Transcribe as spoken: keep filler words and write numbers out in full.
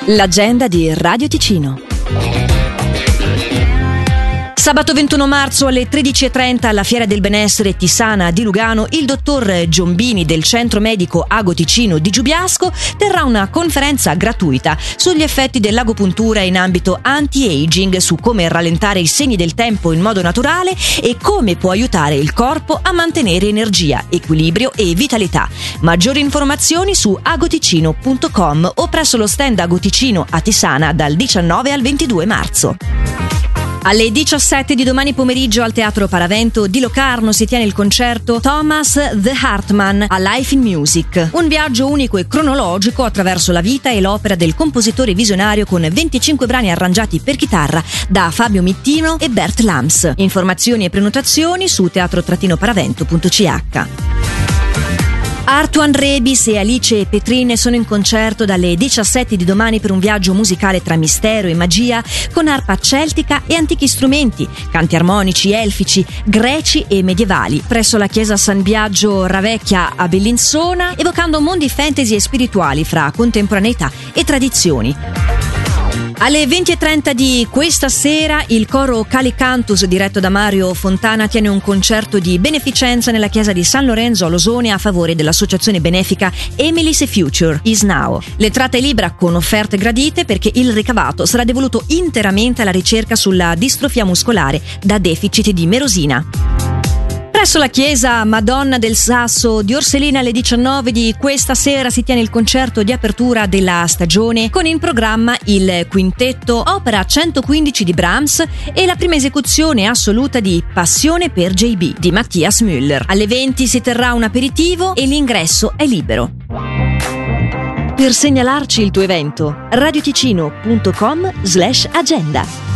L'agenda di Radio Ticino. Sabato ventuno marzo alle tredici e trenta alla Fiera del Benessere Tisana di Lugano, il dottor Giombini del Centro Medico Ago Ticino di Giubiasco terrà una conferenza gratuita sugli effetti dell'agopuntura in ambito anti-aging, su come rallentare i segni del tempo in modo naturale e come può aiutare il corpo a mantenere energia, equilibrio e vitalità. Maggiori informazioni su agoticino punto com o presso lo stand Ago Ticino a Tisana dal diciannove al ventidue marzo. Alle diciassette di domani pomeriggio al Teatro Paravento di Locarno si tiene il concerto Thomas the Hartman a Life in Music, un viaggio unico e cronologico attraverso la vita e l'opera del compositore visionario con venticinque brani arrangiati per chitarra da Fabio Mittino e Bert Lams. Informazioni e prenotazioni su teatro paravento punto c h. Artuan Rebis e Alice Petrin sono in concerto dalle diciassette di domani per un viaggio musicale tra mistero e magia, con arpa celtica e antichi strumenti, canti armonici, elfici, greci e medievali, presso la chiesa San Biagio Ravecchia a Bellinzona, evocando mondi fantasy e spirituali fra contemporaneità e tradizioni. Alle venti e trenta di questa sera il coro Calicantus, diretto da Mario Fontana, tiene un concerto di beneficenza nella chiesa di San Lorenzo a Losone a favore dell'associazione benefica Emily's Future is Now. L'entrata è libera con offerte gradite perché il ricavato sarà devoluto interamente alla ricerca sulla distrofia muscolare da deficit di merosina. Presso la chiesa Madonna del Sasso di Orselina alle diciannove di questa sera si tiene il concerto di apertura della stagione, con in programma il quintetto Opera centoquindici di Brahms e la prima esecuzione assoluta di Passione per J B di Matthias Müller. Alle venti si terrà un aperitivo e l'ingresso è libero. Per segnalarci il tuo evento, radioticino punto com slash agenda.